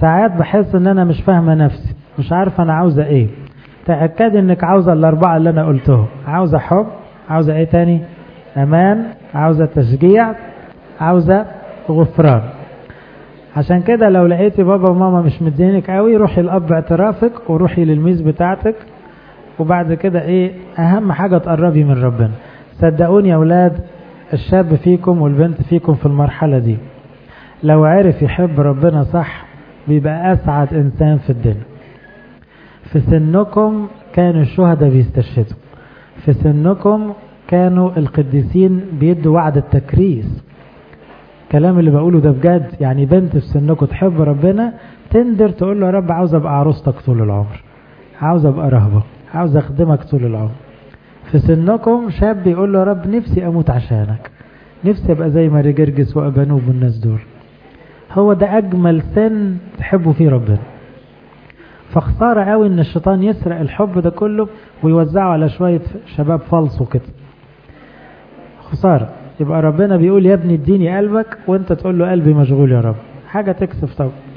ساعات بحس ان انا مش فاهمة نفسي، مش عارفة انا عاوزة ايه. تأكد انك عاوزة الاربعة اللي انا قلتهم. عاوزة حب، عاوزة ايه تاني؟ امان، عاوزة تشجيع، عاوزة غفران. عشان كده لو لقيتي بابا وماما مش مدينك قوي، روحي الاب اعترافك وروحي للميز بتاعتك، وبعد كده ايه اهم حاجة تقربي من ربنا. صدقوني يا اولاد، الشاب فيكم والبنت فيكم في المرحلة دي لو عرف يحب ربنا صح بيبقى اسعد انسان في الدنيا. في سنكم كانوا الشهداء بيستشهدوا، في سنكم كانوا القديسين بيدوا وعد التكريس. الكلام اللي بقوله ده بجد. يعني بنت في سنكم تحب ربنا تندر تقول له يا رب عاوز ابقى عروستك طول العمر، عاوز ابقى رهبة، عاوز اخدمك طول العمر. في سنكم شاب يقول له يا رب نفسي اموت عشانك، نفسي ابقى زي ماري جرجس وابانوب والناس دول. هو ده اجمل سن تحبوا فيه ربنا. فخسارة قوي ان الشيطان يسرق الحب ده كله ويوزعه على شوية شباب فالصو كده، خسارة. يبقى ربنا بيقول يا ابني اديني قلبك، وانت تقول له قلبي مشغول يا رب. حاجة تكسف طبعا.